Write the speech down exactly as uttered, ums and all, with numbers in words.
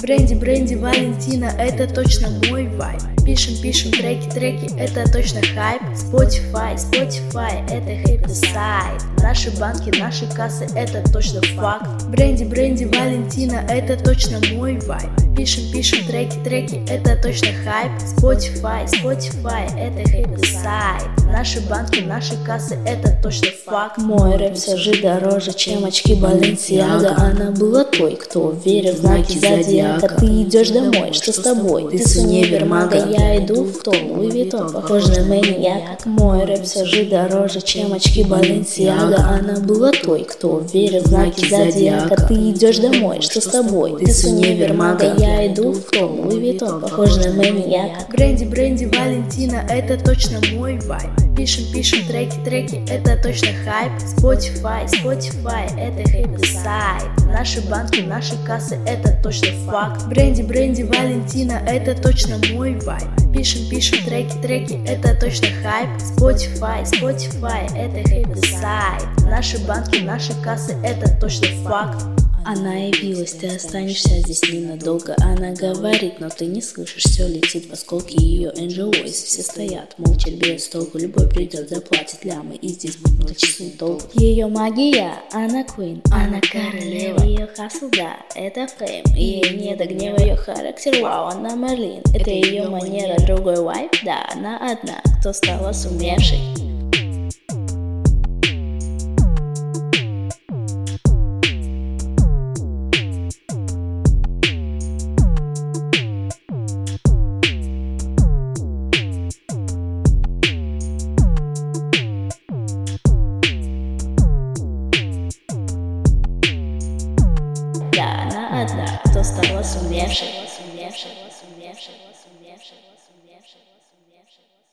Бренди, Бренди, Валентина, это точно мой вайб. Пишем, пишем треки, треки, это точно хайп. Spotify, Spotify, это happy сайт. Наши банки, наши кассы, это точно факт. Бренди, Бренди, Валентина, это точно мой вайб. Пишем, пишем треки, треки, это точно хайп. Spotify, Spotify, это happy сайт. Наши банки, наши кассы, это точно факт. Мой рэп все же дороже, чем очки Balenciaga. Она была той, кто верит в знаки зодиака. Ты идешь домой, что с тобой? Ты с универмага. Я иду в том Луи Виттон, похож на маньяк. Мой рэп все же дороже, чем очки Balenciaga. Она была той, кто верит в знаки зодиака. Ты идешь домой, что с тобой? Ты с универмага. Я иду в том Луи Виттон, похож на маньяк. Бренди, Бренди, Валентина, это точно мой вайб. Пишем, пишем треки, треки, это точно хайп. Spotify, Spotify, это happy сайт. Наши банки, наши кассы, это точно факт. Бренди, Бренди, Валентина, это точно мой вайб. Пишем, пишем треки, треки, это точно хайп. Spotify, Spotify, это happy сайт. Наши банки, наши кассы, это точно факт. Она явилась, ты останешься здесь ненадолго. Она говорит, но ты не слышишь, все летит в осколки ее Angel Voice. Все стоят, молча, без толку. Любой придет, заплатит лямы, и здесь будут часы толку. Ее магия, она Queen, она королева. Ее хасл, да, это фейм. Ей не до гнева, ее характер, вау, она Марлин. Это ее манера, другой вайп, да, она одна, кто стала сумевшей. Да, она одна, кто стала сумевшей, сумевшей, сумевшей, сумевшей, сумевшей, сумевшей.